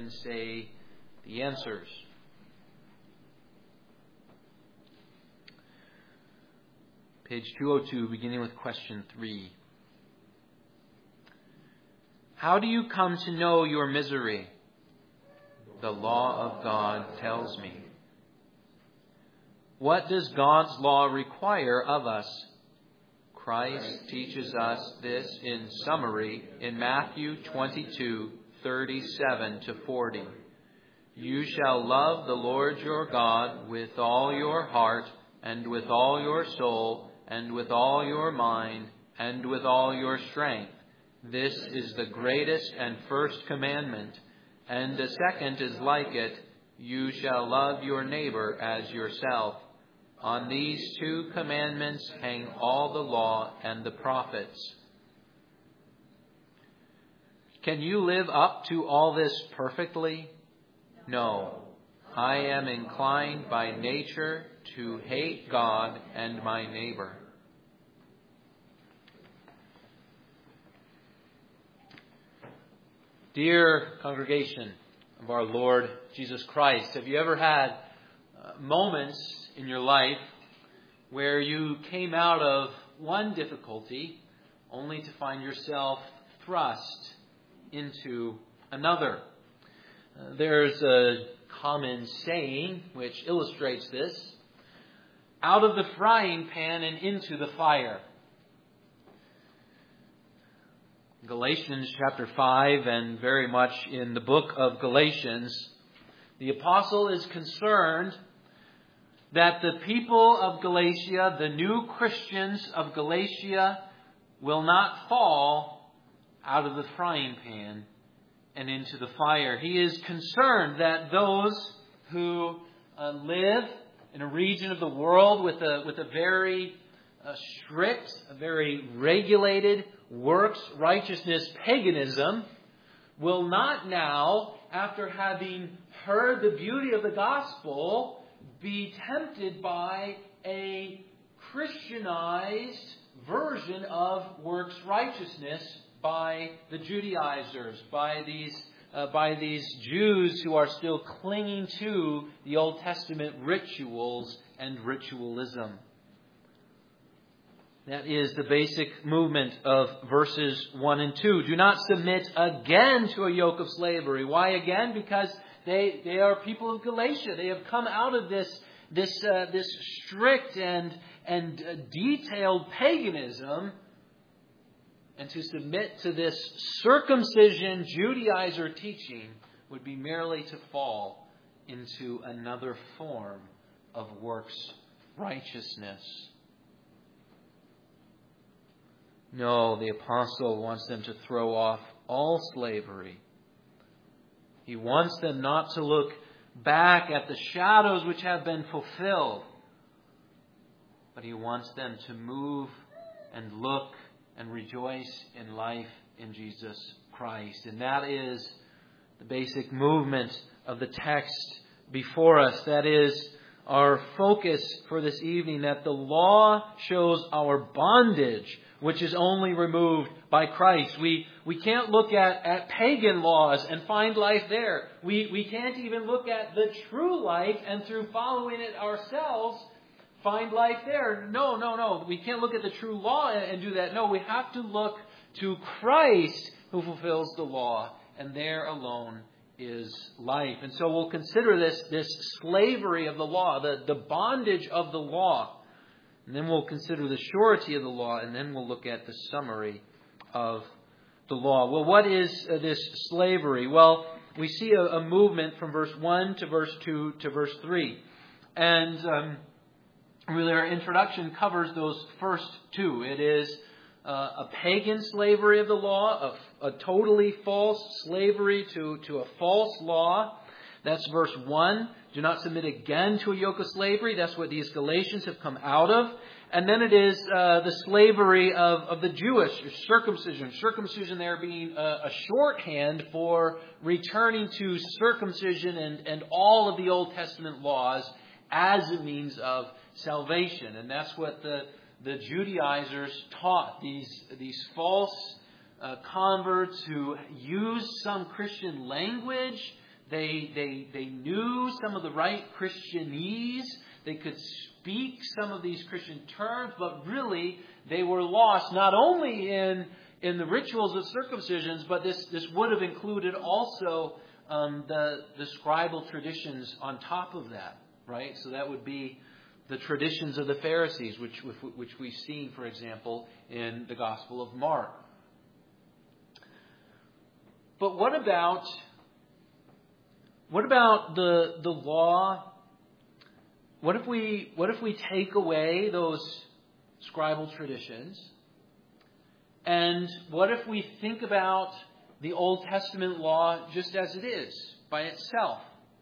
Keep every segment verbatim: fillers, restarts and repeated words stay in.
can say the answers. Page two oh two, beginning with question three. How do you come to know your misery? The law of God tells me. What does God's law require of us? Christ teaches us this in summary in Matthew twenty-two, thirty-seven to forty. You shall love the Lord your God with all your heart and with all your soul and with all your mind and with all your strength. This is the greatest and first commandment. And the second is like it. You shall love your neighbor as yourself. On these two commandments hang all the law and the prophets. Can you live up to all this perfectly? No. I am inclined by nature to hate God and my neighbor. Dear congregation of our Lord Jesus Christ, have you ever had uh, moments in your life where you came out of one difficulty only to find yourself thrust into another? Uh, there's a common saying which illustrates this: out of the frying pan and into the fire. Galatians chapter five, and very much in the book of Galatians, the apostle is concerned that the people of Galatia, the new Christians of Galatia, will not fall out of the frying pan and into the fire. He is concerned that those who uh, live in a region of the world with a with a very uh, strict, a very regulated works righteousness paganism will not now, after having heard the beauty of the gospel, be tempted by a Christianized version of works righteousness by the Judaizers, by these uh, by these Jews who are still clinging to the Old Testament rituals and ritualism. That is the basic movement of verses one and two. Do not submit again to a yoke of slavery. Why again? Because they they are people of Galatia. They have come out of this this uh, this strict and and uh, detailed paganism, and to submit to this circumcision Judaizer teaching would be merely to fall into another form of works righteousness. No, the apostle wants them to throw off all slavery. He wants them not to look back at the shadows which have been fulfilled, but he wants them to move and look and rejoice in life in Jesus Christ. And that is the basic movement of the text before us. That is our focus for this evening, that the law shows our bondage, which is only removed by Christ. We we can't look at, at pagan laws and find life there. We, we can't even look at the true life and through following it ourselves find life there. No, no, no. We can't look at the true law and, and do that. No, we have to look to Christ who fulfills the law, and there alone is life. And so we'll consider this, this slavery of the law, the, the bondage of the law. And then we'll consider the surety of the law, and then we'll look at the summary of the law. Well, what is uh, this slavery? Well, we see a, a movement from verse one to verse two to verse three. And um, really our introduction covers those first two. It is uh, a pagan slavery of the law, a, a totally false slavery to, to a false law. That's verse one. Do not submit again to a yoke of slavery. That's what these Galatians have come out of. And then it is uh, the slavery of, of the Jewish circumcision. Circumcision there being a, a shorthand for returning to circumcision and, and all of the Old Testament laws as a means of salvation. And that's what the, the Judaizers taught. These, these false uh, converts who use some Christian language They, they, they knew some of the right Christianese. They could speak some of these Christian terms, but really they were lost not only in, in the rituals of circumcisions, but this, this would have included also um, the, the scribal traditions on top of that, right? So that would be the traditions of the Pharisees, which, which we've seen, for example, in the Gospel of Mark. But what about what about the the law? What if we what if we take away those scribal traditions? And what if we think about the Old Testament law just as it is, by itself?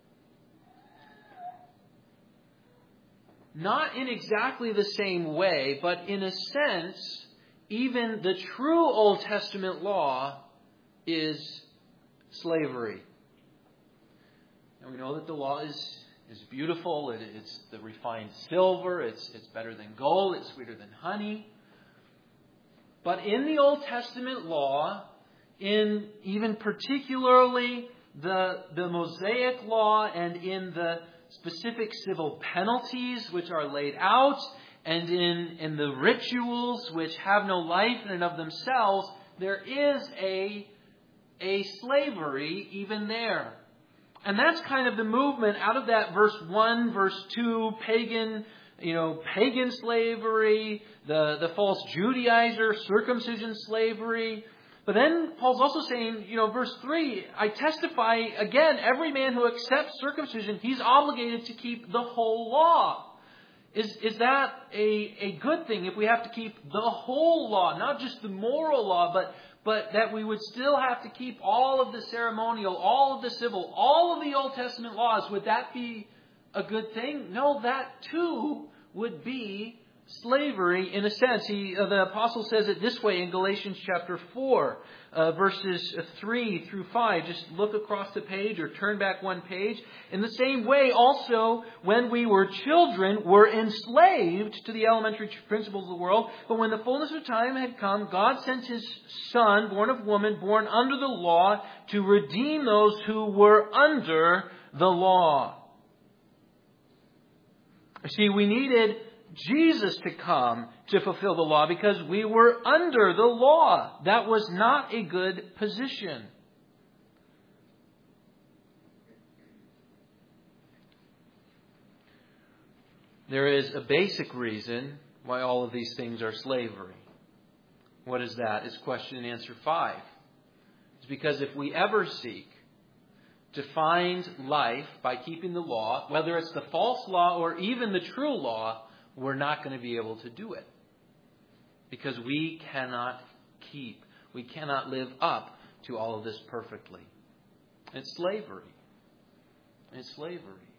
Not in exactly the same way, but in a sense, even the true Old Testament law is slavery. And we know that the law is, is beautiful. It, it's the refined silver. It's, it's better than gold. It's sweeter than honey. But in the Old Testament law, in even particularly the, the Mosaic law and in the specific civil penalties which are laid out, and in, in the rituals which have no life in and of themselves, there is a, a slavery even there. And that's kind of the movement out of that verse one, verse two, pagan, you know, pagan slavery, the, the false Judaizer, circumcision slavery. But then Paul's also saying, you know, verse three, I testify again, every man who accepts circumcision, he's obligated to keep the whole law. Is, is that a, a good thing if we have to keep the whole law, not just the moral law, but, but that we would still have to keep all of the ceremonial, all of the civil, all of the Old Testament laws? Would that be a good thing? No, that too would be slavery in a sense. He, uh, the apostle says it this way in Galatians chapter four, uh, verses three through five. Just look across the page or turn back one page. In the same way, also, when we were children, were enslaved to the elementary principles of the world. But when the fullness of time had come, God sent His Son, born of woman, born under the law, to redeem those who were under the law. See, we needed Jesus to come to fulfill the law because we were under the law. That was not a good position. There is a basic reason why all of these things are slavery. What is that? It's question and answer five. It's because if we ever seek to find life by keeping the law, whether it's the false law or even the true law, we're not going to be able to do it. Because we cannot keep, we cannot live up to all of this perfectly. It's slavery. It's slavery.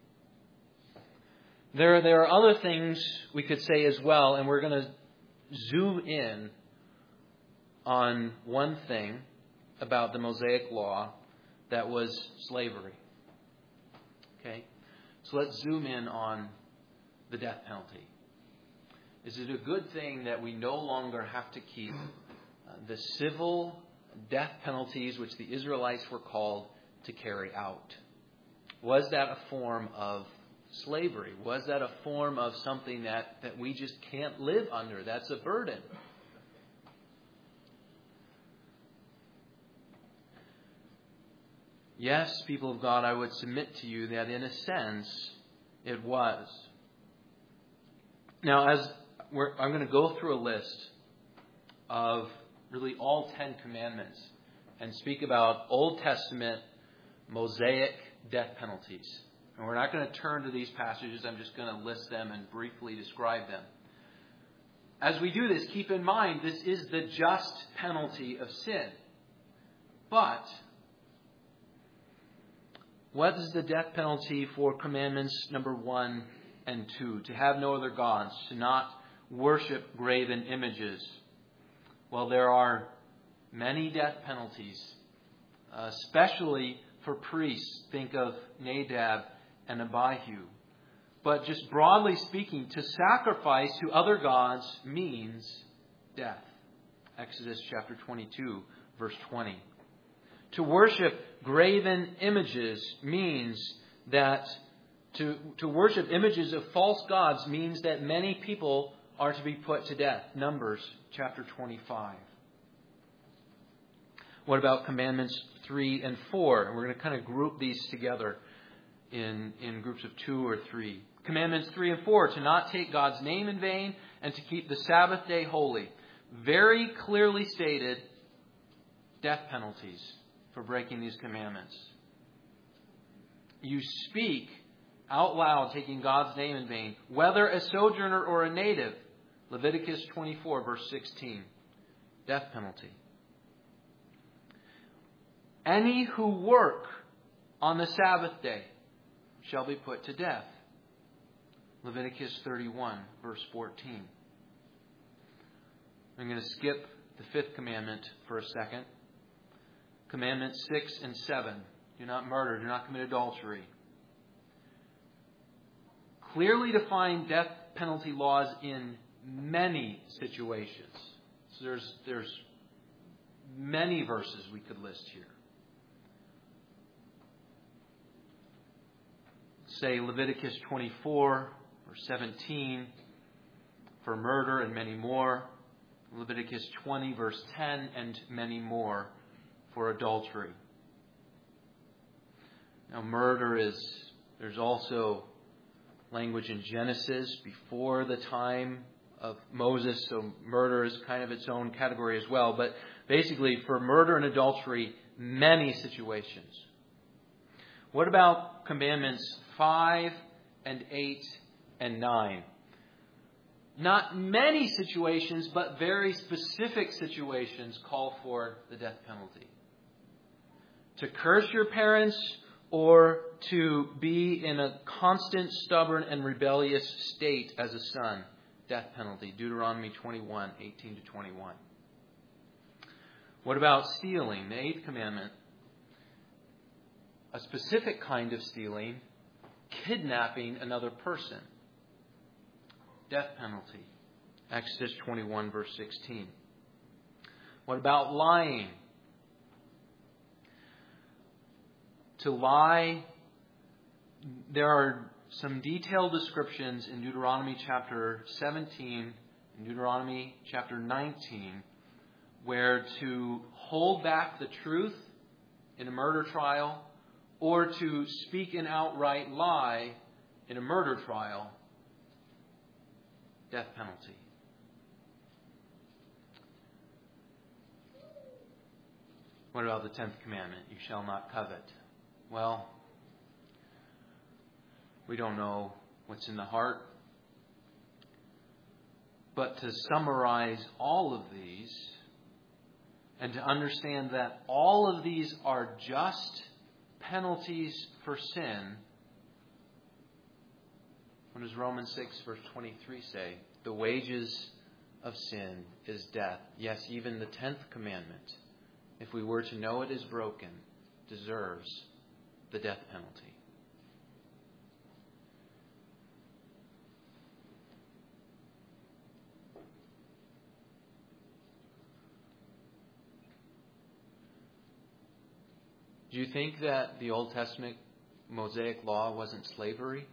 There, there are other things we could say as well, and we're going to zoom in on one thing about the Mosaic law that was slavery. Okay? So let's zoom in on the death penalty. Is it a good thing that we no longer have to keep uh, the civil death penalties which the Israelites were called to carry out? Was that a form of slavery? Was that a form of something that, that we just can't live under? That's a burden. Yes, people of God, I would submit to you that in a sense it was. Now, as we're, I'm going to go through a list of really all Ten Commandments and speak about Old Testament Mosaic death penalties. And we're not going to turn to these passages. I'm just going to list them and briefly describe them. As we do this, keep in mind this is the just penalty of sin. But what is the death penalty for commandments number one and two? To have no other gods, to not worship graven images. Well, there are many death penalties, uh, especially for priests. Think of Nadab and Abihu. But just broadly speaking, to sacrifice to other gods means death. Exodus chapter twenty-two, verse twenty. To worship graven images means that to, to worship images of false gods means that many people are to be put to death. Numbers chapter twenty-five. What about commandments three and four? And we're going to kind of group these together in, in groups of two or three. Commandments three and four, to not take God's name in vain and to keep the Sabbath day holy. Very clearly stated death penalties for breaking these commandments. You speak out loud taking God's name in vain, whether a sojourner or a native. Leviticus twenty-four, verse sixteen. Death penalty. Any who work on the Sabbath day shall be put to death. Leviticus thirty-one, verse fourteen. I'm going to skip the fifth commandment for a second. Commandments six and seven. Do not murder. Do not commit adultery. Clearly defined death penalty laws in many situations. So there's, there's many verses we could list here. Say Leviticus twenty-four or seventeen for murder and many more. Leviticus twenty verse ten and many more for adultery. Now murder is, there's also language in Genesis before the time of Moses, so murder is kind of its own category as well. But basically for murder and adultery, many situations. What about commandments five and eight and nine? Not many situations, but very specific situations call for the death penalty. To curse your parents or to be in a constant, stubborn, and rebellious state as a son. Death penalty. Deuteronomy twenty-one, eighteen to twenty-one. What about stealing? The eighth commandment. A specific kind of stealing. Kidnapping another person. Death penalty. Exodus twenty-one, verse sixteen. What about lying? To lie, there are some detailed descriptions in Deuteronomy chapter seventeen and Deuteronomy chapter nineteen where to hold back the truth in a murder trial or to speak an outright lie in a murder trial, death penalty. What about the tenth commandment? You shall not covet. Well, we don't know what's in the heart. But to summarize all of these and to understand that all of these are just penalties for sin, what does Romans six verse twenty-three say? The wages of sin is death. Yes, even the tenth commandment, if we were to know it is broken, deserves the death penalty. Do you think that the Old Testament Mosaic law wasn't slavery?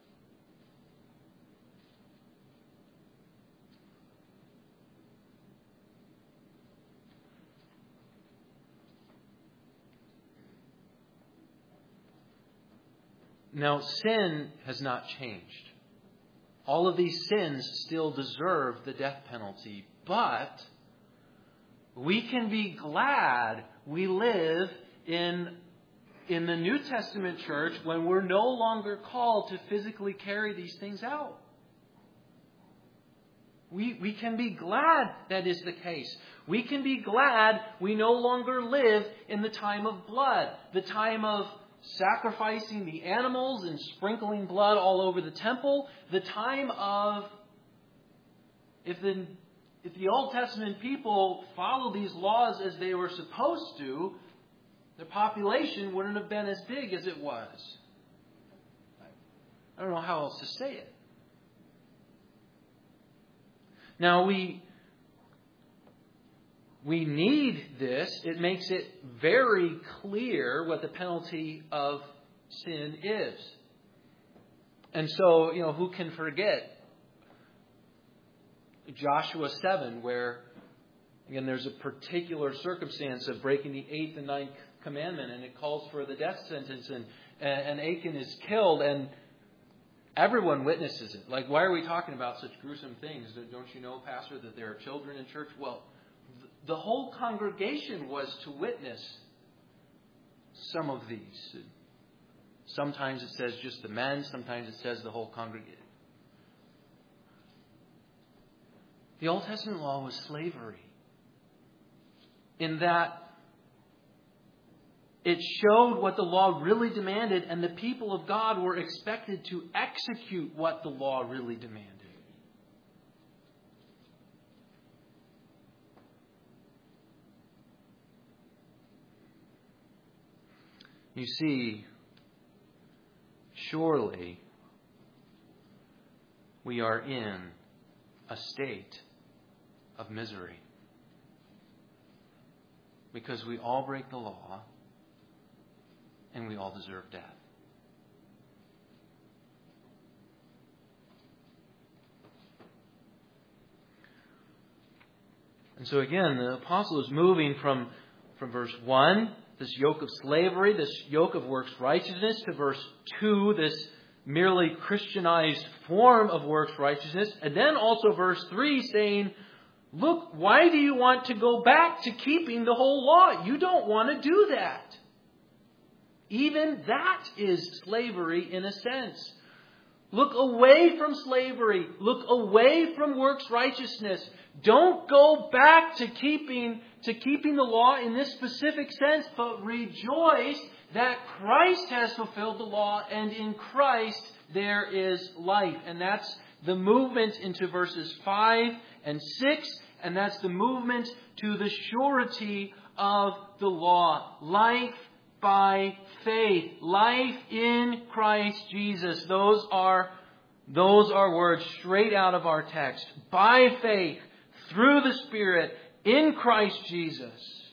Now, sin has not changed. All of these sins still deserve the death penalty, but we can be glad we live in, in the New Testament church when we're no longer called to physically carry these things out. We, we can be glad that is the case. We can be glad we no longer live in the time of blood, the time of sacrificing the animals and sprinkling blood all over the temple, the time of, if the, if the Old Testament people followed these laws as they were supposed to, their population wouldn't have been as big as it was. I don't know how else to say it. Now we we need this. It makes it very clear what the penalty of sin is. And so, you know, who can forget Joshua seven, where, again, there's a particular circumstance of breaking the eighth and ninth commandment, and it calls for the death sentence, and, and Achan is killed, and everyone witnesses it. Like, why are we talking about such gruesome things? Don't you know, Pastor, that there are children in church? Well, the whole congregation was to witness some of these. Sometimes it says just the men, sometimes it says the whole congregation. The Old Testament law was slavery, in that it showed what the law really demanded, and the people of God were expected to execute what the law really demanded. You see, surely we are in a state of misery, because we all break the law and we all deserve death. And so again, the apostle is moving from, from verse one, this yoke of slavery, this yoke of works righteousness, to verse two, this merely Christianized form of works righteousness. And then also verse three saying, look, why do you want to go back to keeping the whole law? You don't want to do that. Even that is slavery in a sense. Look away from slavery. Look away from works righteousness. Don't go back to keeping, to keeping the law in this specific sense, but rejoice that Christ has fulfilled the law, and in Christ there is life. And that's the movement into verses five and six, and that's the movement to the surety of the law. Life by faith. Life in Christ Jesus. Those are, those are words straight out of our text. By faith, through the Spirit, in Christ Jesus.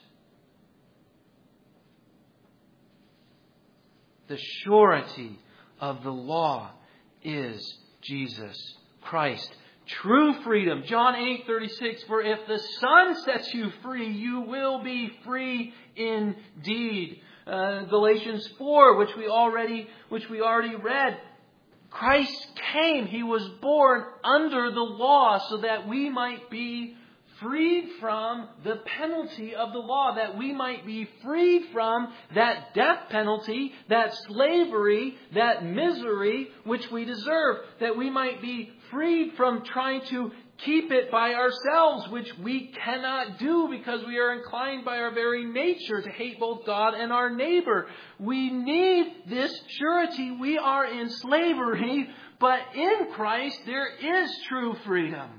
The surety of the law is Jesus Christ. True freedom. John eight thirty-six. For if the Son sets you free, you will be free indeed. Uh, Galatians four, which we already, which we already read. Christ came. He was born under the law so that we might be freed from the penalty of the law, that we might be freed from that death penalty, that slavery, that misery which we deserve, that we might be freed from trying to keep it by ourselves, which we cannot do because we are inclined by our very nature to hate both God and our neighbor. We need this surety. We are in slavery, but in Christ there is true freedom.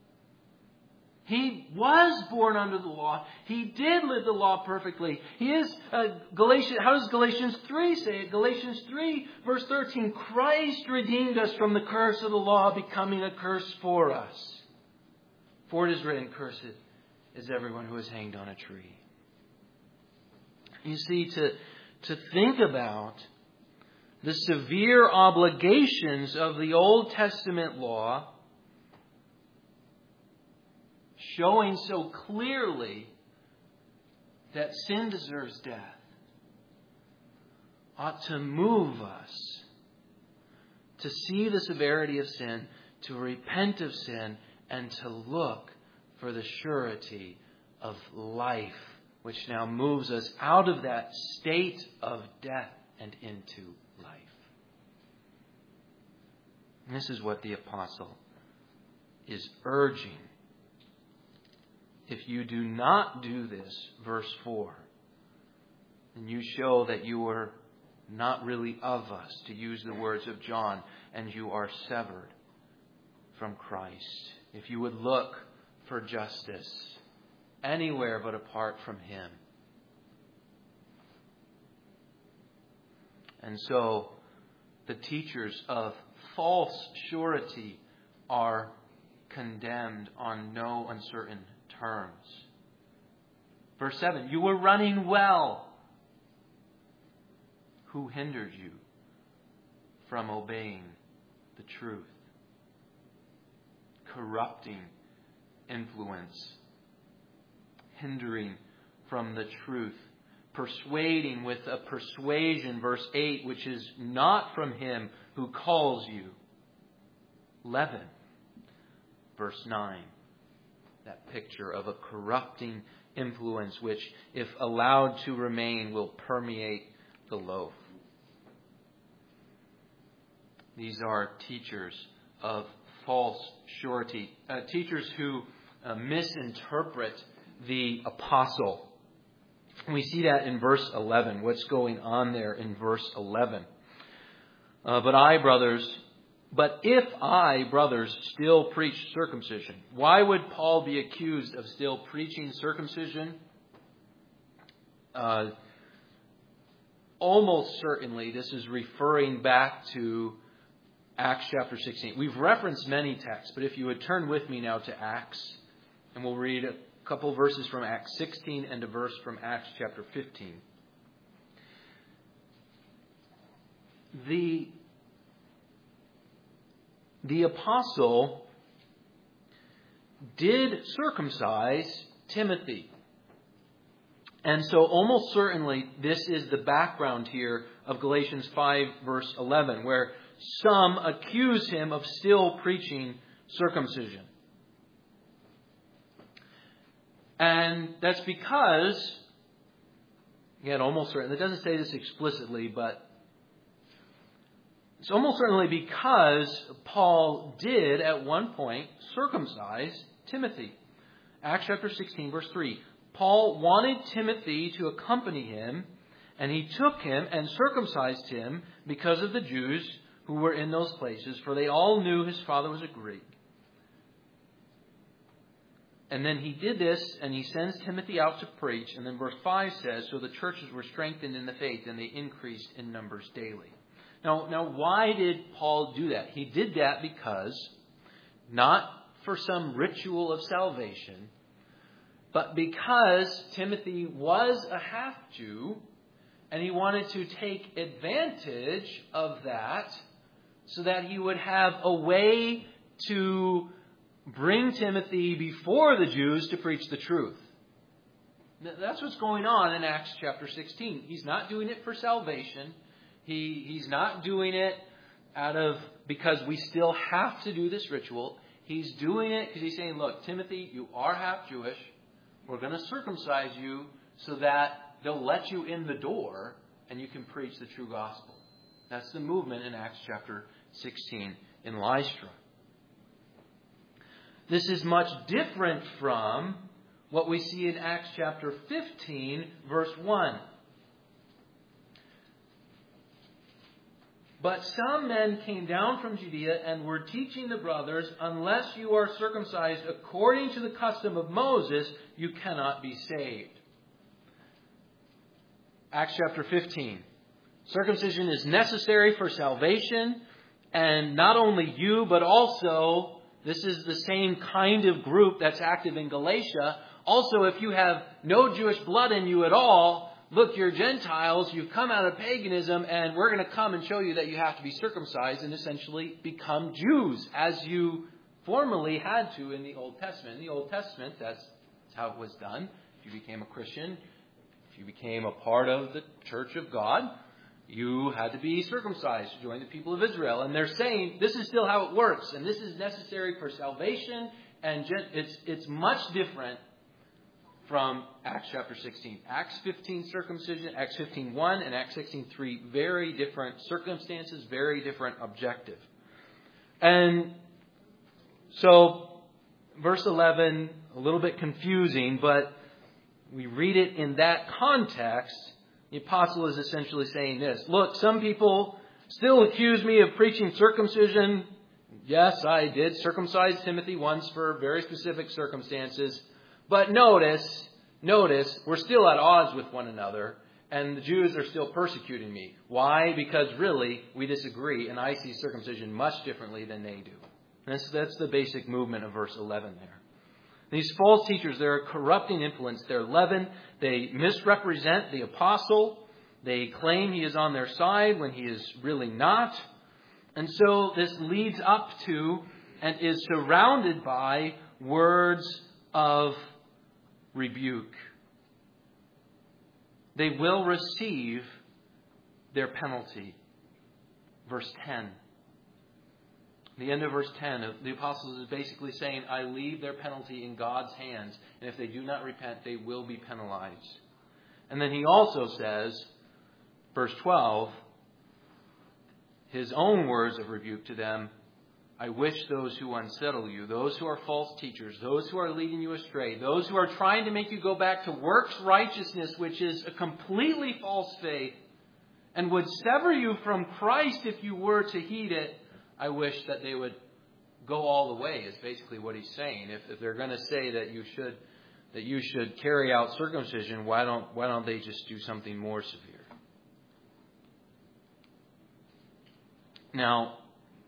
He was born under the law. He did live the law perfectly. He is, uh, Galatians, how does Galatians three say it? Galatians three, verse thirteen, Christ redeemed us from the curse of the law, becoming a curse for us. For it is written, cursed is everyone who is hanged on a tree. You see, to, to think about the severe obligations of the Old Testament law, showing so clearly that sin deserves death, ought to move us to see the severity of sin, to repent of sin, and to look for the surety of life, which now moves us out of that state of death and into life. And this is what the apostle is urging. If you do not do this, verse four, then you show that you are not really of us, to use the words of John, and you are severed from Christ. If you would look for justice anywhere but apart from Him. And so the teachers of false surety are condemned on no uncertain terms. Verse seven, you were running well. Who hindered you from obeying the truth? Corrupting influence, hindering from the truth, persuading with a persuasion, verse eight, which is not from Him who calls you. Leaven, verse nine, that picture of a corrupting influence which, if allowed to remain, will permeate the loaf. These are teachers of false surety, uh, teachers who uh, misinterpret the apostle. We see that in verse eleven. What's going on there in verse eleven? Uh, but I, brothers, but if I, brothers, still preach circumcision, why would Paul be accused of still preaching circumcision? Uh, almost certainly, this is referring back to Acts chapter sixteen. We've referenced many texts, but if you would turn with me now to Acts, and we'll read a couple verses from Acts sixteen and a verse from Acts chapter fifteen. The, the apostle did circumcise Timothy. And so almost certainly this is the background here of Galatians five verse eleven, where some accuse him of still preaching circumcision. And that's because, again, almost certainly, it doesn't say this explicitly, but it's almost certainly because Paul did at one point circumcise Timothy. Acts chapter sixteen verse three. Paul wanted Timothy to accompany him, and he took him and circumcised him because of the Jews who were in those places, for they all knew his father was a Greek. And then he did this, and he sends Timothy out to preach. And then verse five says, so the churches were strengthened in the faith, and they increased in numbers daily. Now, now why did Paul do that? He did that because, not for some ritual of salvation, but because Timothy was a half-Jew, and he wanted to take advantage of that so that he would have a way to bring Timothy before the Jews to preach the truth. That's what's going on in Acts chapter sixteen. He's not doing it for salvation. He, he's not doing it out of because we still have to do this ritual. He's doing it because he's saying, look, Timothy, you are half Jewish. We're going to circumcise you so that they'll let you in the door and you can preach the true gospel. That's the movement in Acts chapter sixteen in Lystra. This is much different from what we see in Acts chapter fifteen, verse one. But some men came down from Judea and were teaching the brothers, unless you are circumcised according to the custom of Moses, you cannot be saved. Acts chapter fifteen. Circumcision is necessary for salvation, and not only you, but also, this is the same kind of group that's active in Galatia. Also, if you have no Jewish blood in you at all, look, you're Gentiles, you've come out of paganism, and we're going to come and show you that you have to be circumcised and essentially become Jews, as you formerly had to in the Old Testament. In the Old Testament, that's how it was done. If you became a Christian, if you became a part of the Church of God, you had to be circumcised to join the people of Israel. And they're saying this is still how it works, and this is necessary for salvation, and it's it's much different from Acts chapter sixteen. Acts fifteen circumcision, Acts fifteen one, and Acts sixteen three, very different circumstances, very different objective. And so, verse eleven, a little bit confusing, but we read it in that context. The apostle is essentially saying this. Look, some people still accuse me of preaching circumcision. Yes, I did circumcise Timothy once for very specific circumstances. But notice, notice, we're still at odds with one another, and the Jews are still persecuting me. Why? Because really, we disagree, and I see circumcision much differently than they do. That's, that's the basic movement of verse eleven there. These false teachers, they're a corrupting influence. They're leaven. They misrepresent the apostle. They claim he is on their side when he is really not. And so this leads up to and is surrounded by words of rebuke. They will receive their penalty. Verse ten. The end of verse ten, the apostles is basically saying, I leave their penalty in God's hands, and if they do not repent, they will be penalized. And then he also says, verse twelve, his own words of rebuke to them, I wish those who unsettle you, those who are false teachers, those who are leading you astray, those who are trying to make you go back to works righteousness, which is a completely false faith, and would sever you from Christ if you were to heed it, I wish that they would go all the way, is basically what he's saying. If, if they're going to say that you should that you should carry out circumcision, why don't why don't they just do something more severe? Now,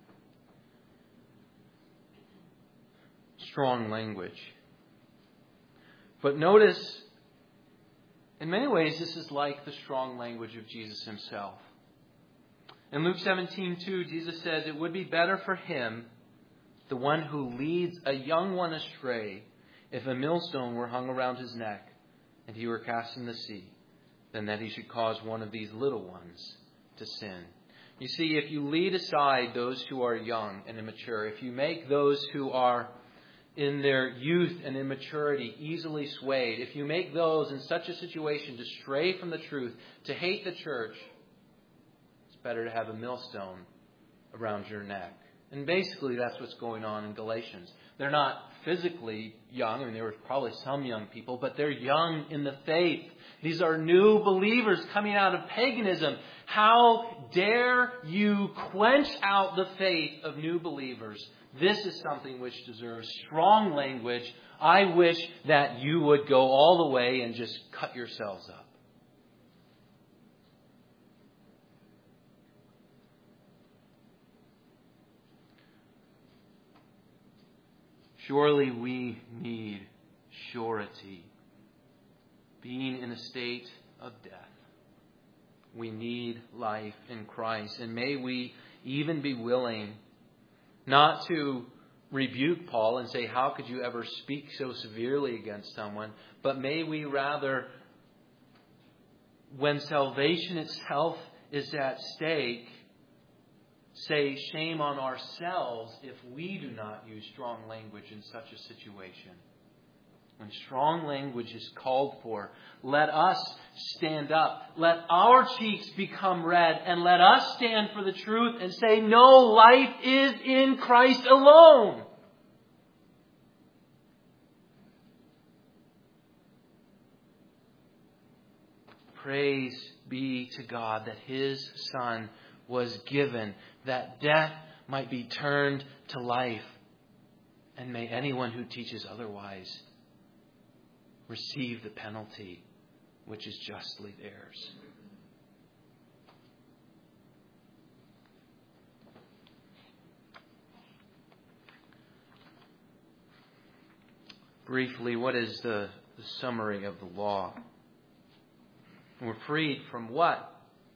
strong language. But notice, in many ways, this is like the strong language of Jesus himself. In Luke seventeen two, Jesus says, it would be better for him, the one who leads a young one astray, if a millstone were hung around his neck and he were cast in the sea, than that he should cause one of these little ones to sin. You see, if you lead aside those who are young and immature, if you make those who are in their youth and immaturity easily swayed, if you make those in such a situation to stray from the truth, to hate the church, better to have a millstone around your neck. And basically that's what's going on in Galatians. They're not physically young. I mean, there were probably some young people, but they're young in the faith. These are new believers coming out of paganism. How dare you quench out the faith of new believers? This is something which deserves strong language. I wish that you would go all the way and just cut yourselves up. Surely we need surety. Being in a state of death. We need life in Christ. And may we even be willing not to rebuke Paul and say, how could you ever speak so severely against someone? But may we rather, when salvation itself is at stake, say shame on ourselves if we do not use strong language in such a situation. When strong language is called for, let us stand up. Let our cheeks become red and let us stand for the truth and say, no, life is in Christ alone. Praise be to God that His Son was given, that death might be turned to life. And may anyone who teaches otherwise receive the penalty which is justly theirs. Briefly, what is the, the summary of the law? We're freed from what?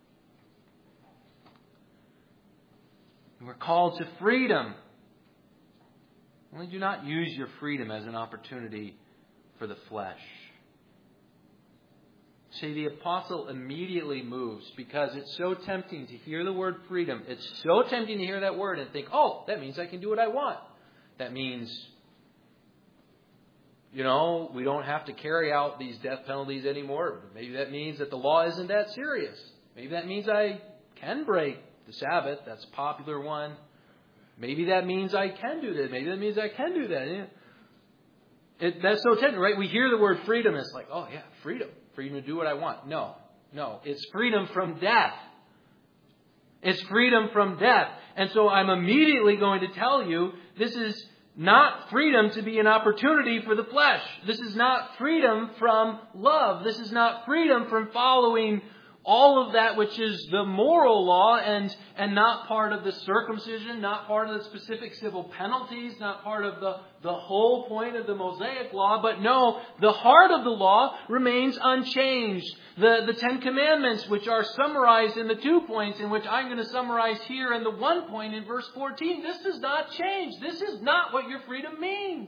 We're called to freedom. Only do not use your freedom as an opportunity for the flesh. See, the apostle immediately moves because it's so tempting to hear the word freedom. It's so tempting to hear that word and think, oh, that means I can do what I want. That means, you know, we don't have to carry out these death penalties anymore. Maybe that means that the law isn't that serious. Maybe that means I can break the Sabbath. That's a popular one. Maybe that means I can do this. Maybe that means I can do that. It, that's so tempting, right? We hear the word freedom. It's like, oh, yeah, freedom. Freedom to do what I want. No, no. It's freedom from death. It's freedom from death. And so I'm immediately going to tell you, this is not freedom to be an opportunity for the flesh. This is not freedom from love. This is not freedom from following all of that which is the moral law and, and not part of the circumcision, not part of the specific civil penalties, not part of the, the whole point of the Mosaic law. But no, the heart of the law remains unchanged. The, the Ten Commandments, which are summarized in the two points, in which I'm going to summarize here in the one point in verse fourteen, this does not change. This is not what your freedom means.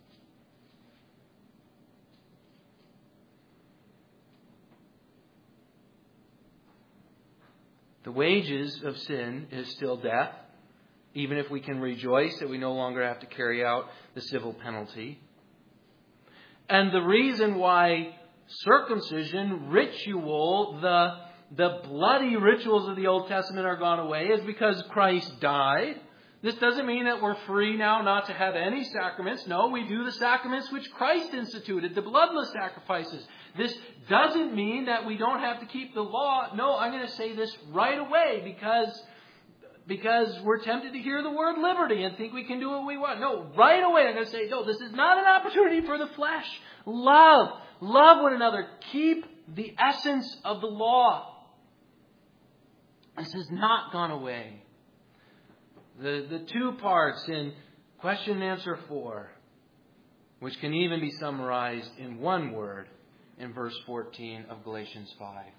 The wages of sin is still death, even if we can rejoice that we no longer have to carry out the civil penalty. And the reason why circumcision, ritual, the, the bloody rituals of the Old Testament are gone away is because Christ died. This doesn't mean that we're free now not to have any sacraments. No, we do the sacraments which Christ instituted, the bloodless sacrifices. This doesn't mean that we don't have to keep the law. No, I'm going to say this right away because, because we're tempted to hear the word liberty and think we can do what we want. No, right away I'm going to say, no, this is not an opportunity for the flesh. Love. Love one another. Keep the essence of the law. This has not gone away. The, the two parts in question and answer four, which can even be summarized in one word in verse fourteen of Galatians five.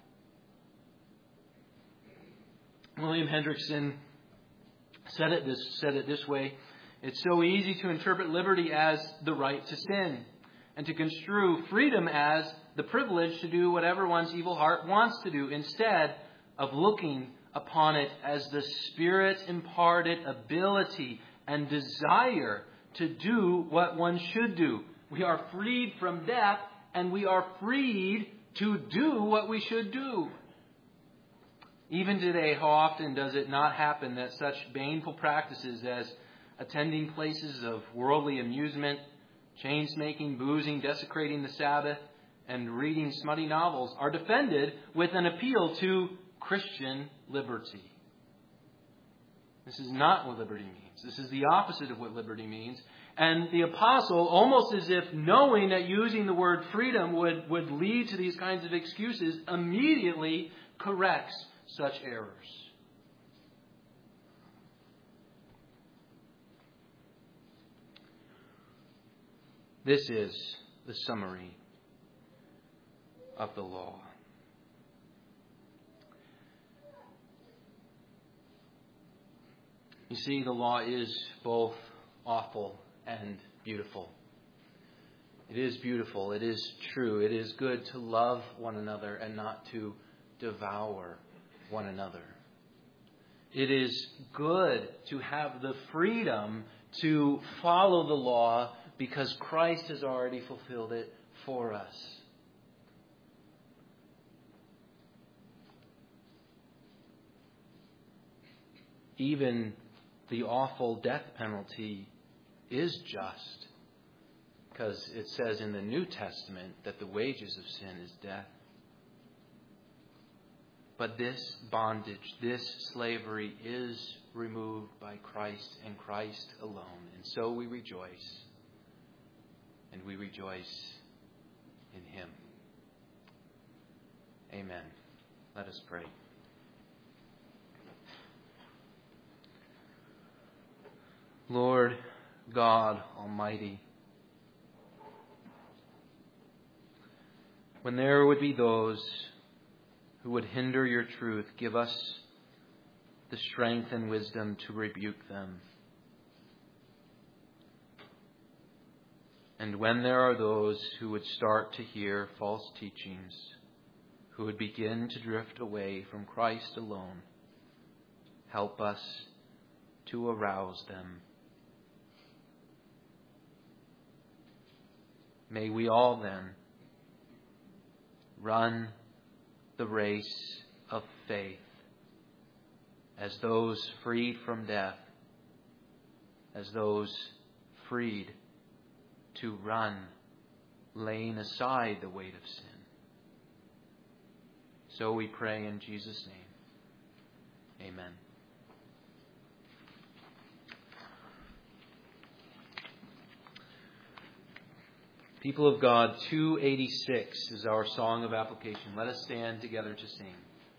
William Hendrickson said it this, said it this way: it's so easy to interpret liberty as the right to sin, and to construe freedom as the privilege to do whatever one's evil heart wants to do, instead of looking upon it as the Spirit-imparted ability and desire to do what one should do. We are freed from death, and we are freed to do what we should do. Even today, how often does it not happen that such baneful practices as attending places of worldly amusement, chain smoking, boozing, desecrating the Sabbath, and reading smutty novels are defended with an appeal to Christian liberty? This is not what liberty means. This is the opposite of what liberty means. And the apostle, almost as if knowing that using the word freedom would, would lead to these kinds of excuses, immediately corrects such errors. This is the summary of the law. You see, the law is both awful and beautiful. It is beautiful. It is true. It is good to love one another and not to devour one another. It is good to have the freedom to follow the law because Christ has already fulfilled it for us. Even the awful death penalty is just, because it says in the New Testament that the wages of sin is death. But this bondage, this slavery is removed by Christ and Christ alone. And so we rejoice. And we rejoice in Him. Amen. Let us pray. Lord God Almighty, when there would be those who would hinder your truth, give us the strength and wisdom to rebuke them. And when there are those who would start to hear false teachings, who would begin to drift away from Christ alone, help us to arouse them. May we all then run the race of faith as those freed from death, as those freed to run, laying aside the weight of sin. So we pray in Jesus' name. Amen. People of God, two eighty-six is our song of application. Let us stand together to sing.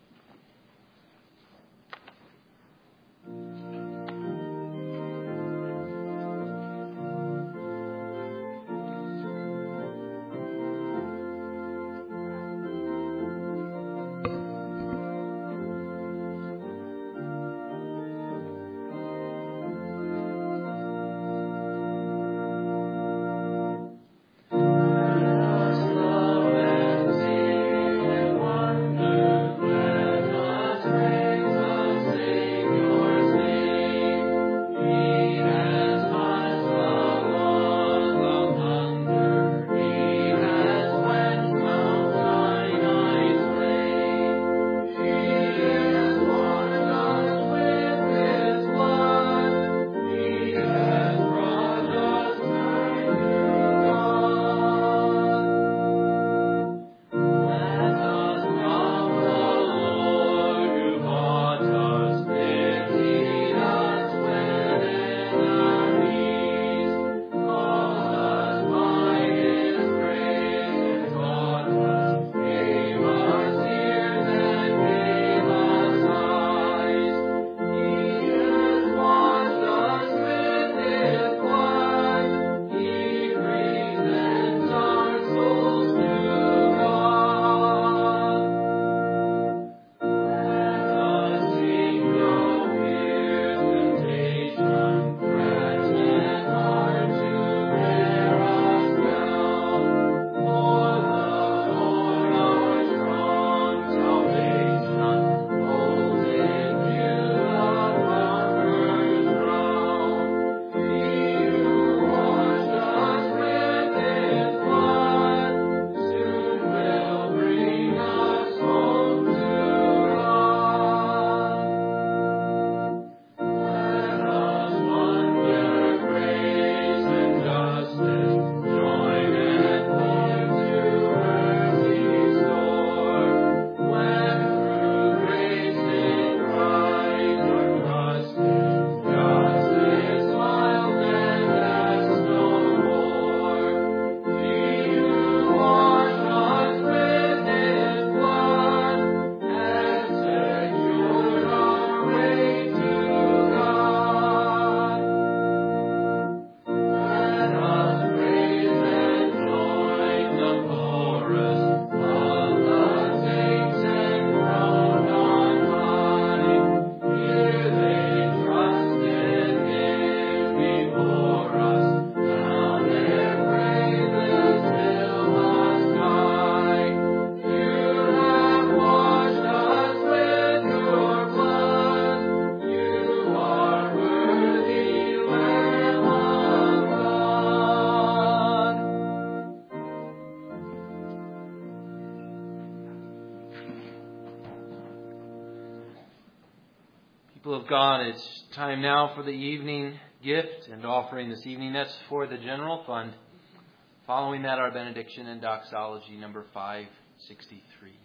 God, it's time now for the evening gift and offering this evening. That's for the general fund. Following that, our benediction and doxology, number five sixty-three.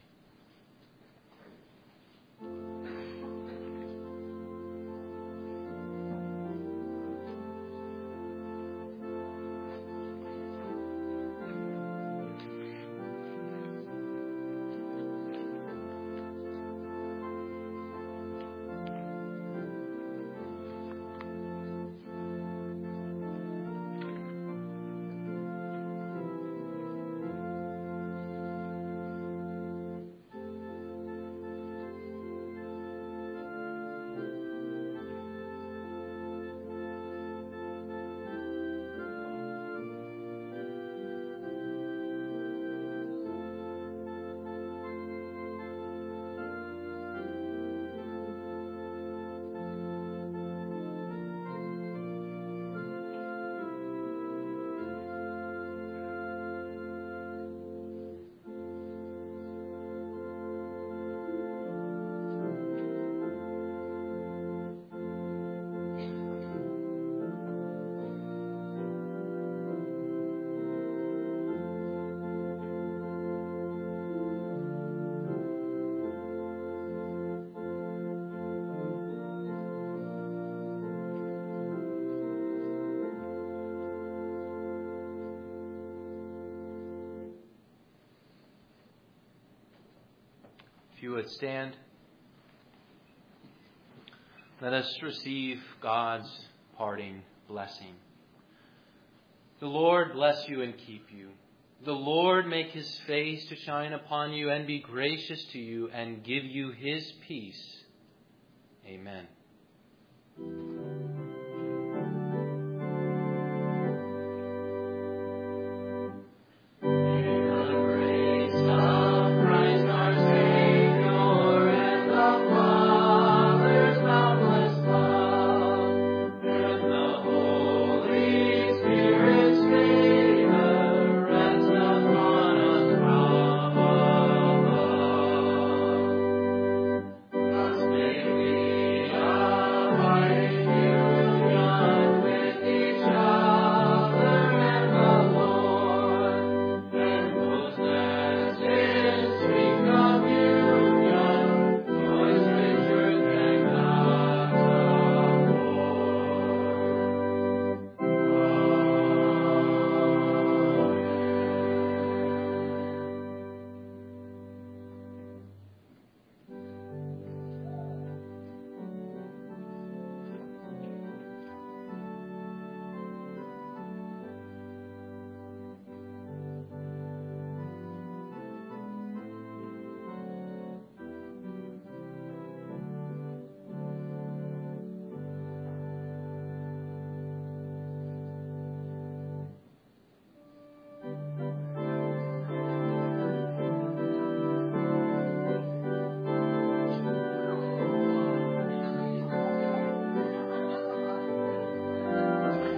If you would stand, let us receive God's parting blessing. The Lord bless you and keep you. The Lord make his face to shine upon you and be gracious to you and give you his peace. Amen. Bye.